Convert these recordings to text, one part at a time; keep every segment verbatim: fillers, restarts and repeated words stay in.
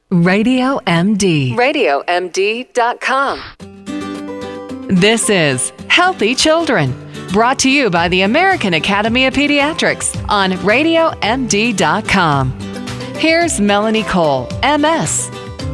Radio M D. radio m d dot com. This is Healthy Children, brought to you by the American Academy of Pediatrics on radio m d dot com. Here's Melanie Cole, M S.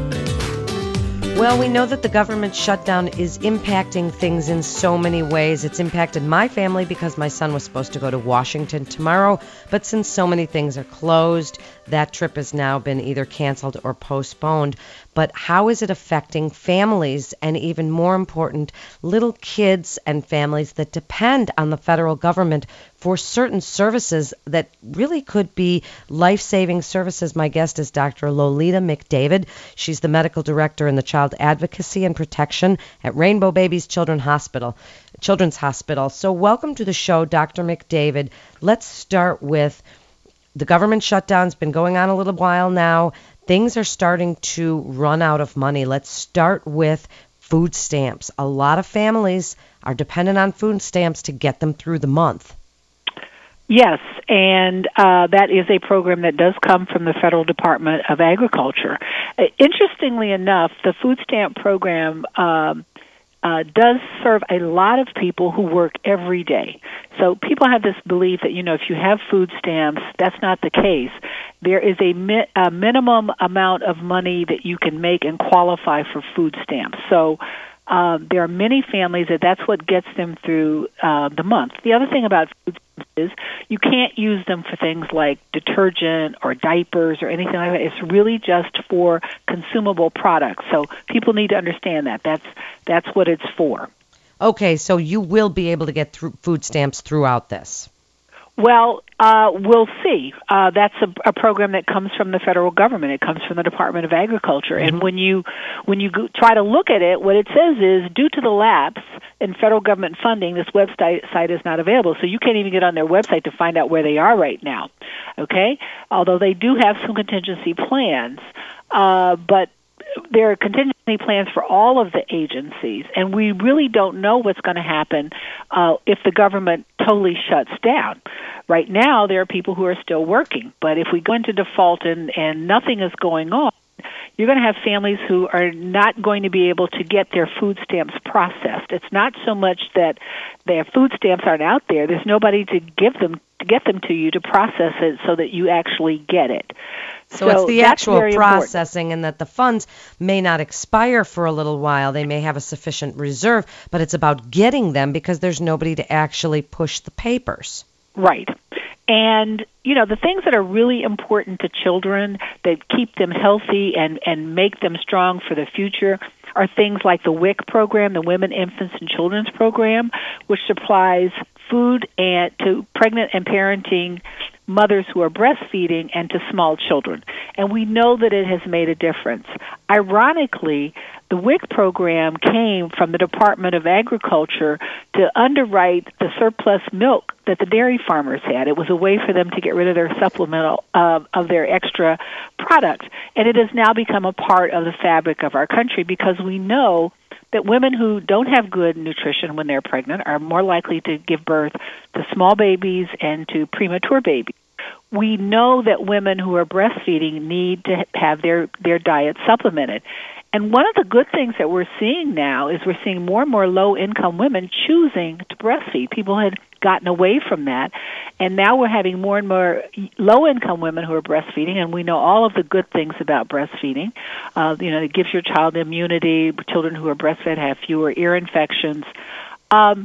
Well, we know that the government shutdown is impacting things in so many ways. It's impacted my family because my son was supposed to go to Washington tomorrow, but since so many things are closed, that trip has now been either canceled or postponed. But how is it affecting families and, even more important, little kids and families that depend on the federal government for certain services that really could be life-saving services? My guest is Doctor Lolita McDavid. She's the medical director in the Child Advocacy and Protection at Rainbow Babies Children's Hospital. Children's Hospital. So welcome to the show, Doctor McDavid. Let's start with the government shutdown's been going on a little while now. Things are starting to run out of money. Let's start with food stamps. A lot of families are dependent on food stamps to get them through the month. Yes, and uh, that is a program that does come from the Federal Department of Agriculture. Uh, interestingly enough, the food stamp program um, uh, does serve a lot of people who work every day. So people have this belief that, you know, if you have food stamps, that's not the case. There is a, mi- a minimum amount of money that you can make and qualify for food stamps. So um, there are many families that that's what gets them through uh, the month. The other thing about food stamps is you can't use them for things like detergent or diapers or anything like that. It's really just for consumable products. So people need to understand that. That's that's what it's for. Okay, so you will be able to get through food stamps throughout this. Well, uh, we'll see. Uh, that's a, a program that comes from the federal government. It comes from the Department of Agriculture. Mm-hmm. And when you when you go, try to look at it, what it says is, due to the lapse in federal government funding, this website site is not available. So you can't even get on their website to find out where they are right now. Okay? Although they do have some contingency plans. Uh, but there are contingency plans for all of the agencies, and we really don't know what's going to happen uh, if the government totally shuts down. Right now, there are people who are still working, but if we go into default and, and nothing is going on, you're going to have families who are not going to be able to get their food stamps processed. It's not so much that their food stamps aren't out there. There's nobody to give them to get them to you to process it so that you actually get it. So, so it's the actual processing important. And that the funds may not expire for a little while. They may have a sufficient reserve, but it's about getting them because there's nobody to actually push the papers. Right. And, you know, the things that are really important to children that keep them healthy and, and make them strong for the future are things like the W I C program, the Women, Infants, and Children's Program, which supplies food and to pregnant and parenting mothers who are breastfeeding and to small children. And we know that it has made a difference. Ironically, the W I C program came from the Department of Agriculture to underwrite the surplus milk that the dairy farmers had. It was a way for them to get rid of their supplemental, uh, of their extra product. And it has now become a part of the fabric of our country because we know that women who don't have good nutrition when they're pregnant are more likely to give birth to small babies and to premature babies. We know that women who are breastfeeding need to have their, their diet supplemented. And one of the good things that we're seeing now is we're seeing more and more low-income women choosing to breastfeed. People had gotten away from that, and now we're having more and more low-income women who are breastfeeding, and we know all of the good things about breastfeeding. Uh, you know, it gives your child immunity. Children who are breastfed have fewer ear infections. Um,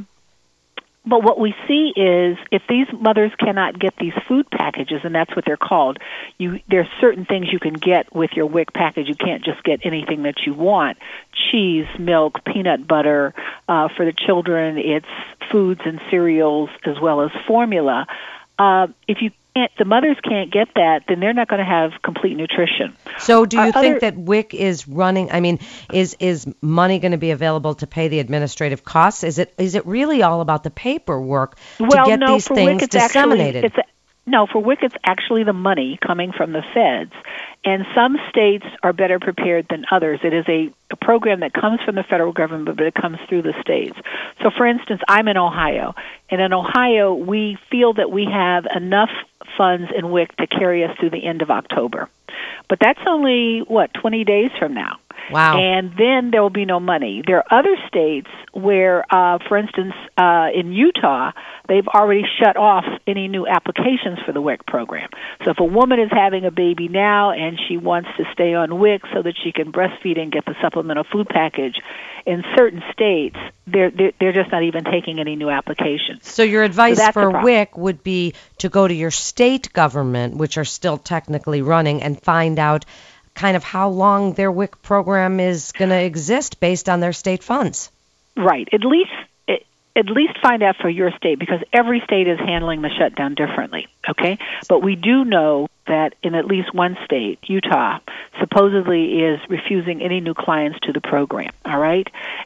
But what we see is if these mothers cannot get these food packages, and that's what they're called, you there's certain things you can get with your W I C package. You can't just get anything that you want. Cheese, milk, peanut butter. Uh, for the children, it's foods and cereals as well as formula. Uh, if you can't, the mothers can't get that, then they're not going to have complete nutrition. So do you Our think other, that W I C is running, I mean, is is money going to be available to pay the administrative costs? Is it is it really all about the paperwork well, to get no, these for things W I C it's disseminated? Actually, it's a, no, for W I C it's actually the money coming from the feds. And some states are better prepared than others. It is a, a program that comes from the federal government, but it comes through the states. So, for instance, I'm in Ohio, and in Ohio, we feel that we have enough funds in W I C to carry us through the end of October. But that's only, what, twenty days from now. Wow. And then there will be no money. There are other states where, uh, for instance, uh, in Utah, they've already shut off any new applications for the W I C program. So if a woman is having a baby now and she wants to stay on W I C so that she can breastfeed and get the supplemental food package, in certain states, they're, they're, they're just not even taking any new applications. So your advice so for W I C would be to go to your state government, which are still technically running, and find out kind of how long their W I C program is going to exist based on their state funds. Right. At least at least find out for your state, because every state is handling the shutdown differently, okay? But we do know that in at least one state, Utah, supposedly is refusing any new clients to the program, all right?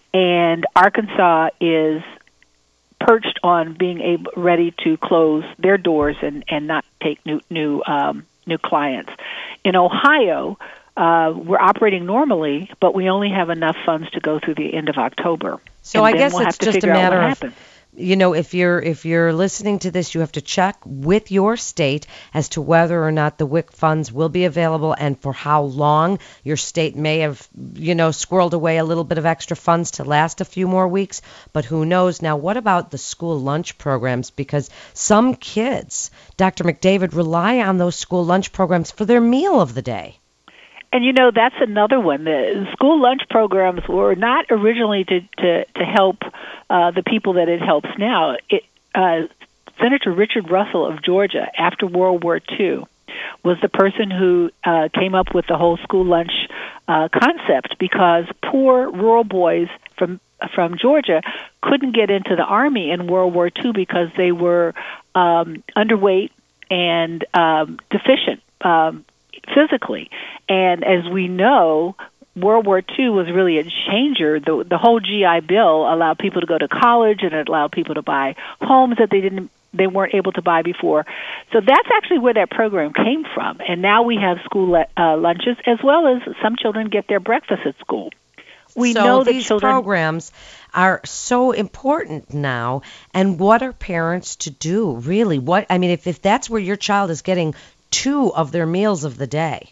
And Arkansas is perched on being able, ready to close their doors and, and not take new new um, new clients. In Ohio, uh, we're operating normally, but we only have enough funds to go through the end of October. So and I guess we'll it's have to just a figure out matter what of, happens. you know, if you're if you're listening to this, you have to check with your state as to whether or not the W I C funds will be available and for how long. Your state may have, you know, squirreled away a little bit of extra funds to last a few more weeks, but who knows? Now, what about the school lunch programs? Because some kids, Doctor McDavid, rely on those school lunch programs for their meal of the day. And, you know, that's another one. The school lunch programs were not originally to, to, to help uh, the people that it helps now. It, uh, Senator Richard Russell of Georgia, after World War Two, was the person who uh, came up with the whole school lunch uh, concept, because poor rural boys from from Georgia couldn't get into the Army in World War Two because they were um, underweight and um, deficient um physically. And as we know, World War Two was really a changer. The, the whole G I Bill allowed people to go to college, and it allowed people to buy homes that they didn't they weren't able to buy before. So that's actually where that program came from. And now we have school le- uh, lunches, as well as some children get their breakfast at school. We so know that these children programs are so important now. And what are parents to do, really? What I mean, if, if that's where your child is getting two of their meals of the day,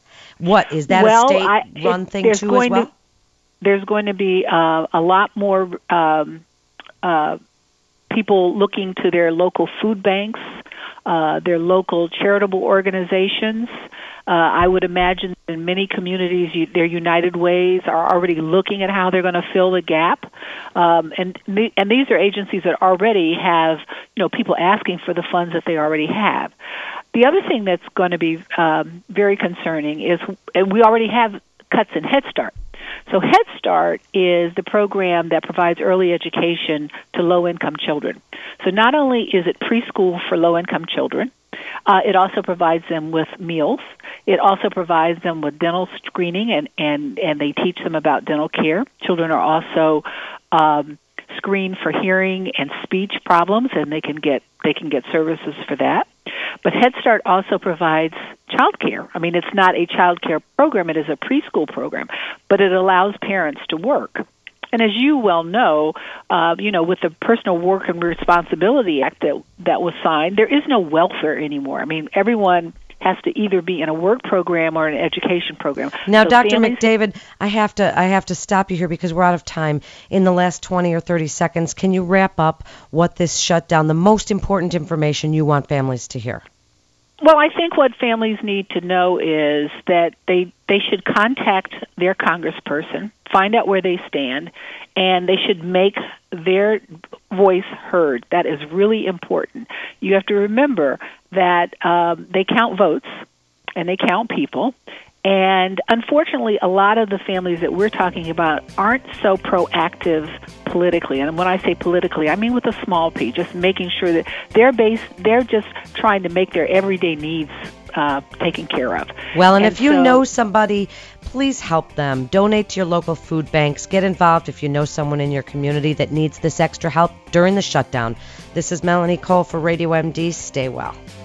what is that well, a state-run it, thing too as well? To, there's going to be uh, a lot more um, uh, people looking to their local food banks, uh, their local charitable organizations. Uh, I would imagine in many communities, you, their United Ways are already looking at how they're going to fill the gap. Um, and and these are agencies that already have, you know, people asking for the funds that they already have. The other thing that's going to be um, very concerning is, and we already have cuts in Head Start. So Head Start is the program that provides early education to low-income children. So not only is it preschool for low-income children, uh, it also provides them with meals. It also provides them with dental screening, and, and, and they teach them about dental care. Children are also um, screened for hearing and speech problems, and they can get they can get services for that. But Head Start also provides child care. I mean, it's not a child care program. It is a preschool program, but it allows parents to work. And as you well know, uh, you know, with the Personal Work and Responsibility Act that, that was signed, there is no welfare anymore. I mean, everyone has to either be in a work program or an education program. Now, so Doctor families- McDavid, I have to I have to stop you here because we're out of time. In the last twenty or thirty seconds, can you wrap up what this shutdown, the most important information you want families to hear? Well, I think what families need to know is that they they should contact their congressperson, find out where they stand, and they should make their voice heard. That is really important. You have to remember that um, they count votes and they count people. And unfortunately, a lot of the families that we're talking about aren't so proactive politically. And when I say politically, I mean with a small p, just making sure that they're based, they're just trying to make their everyday needs uh, taken care of. Well, and, and if you so, know somebody, please help them. Donate to your local food banks. Get involved if you know someone in your community that needs this extra help during the shutdown. This is Melanie Cole for Radio M D. Stay well.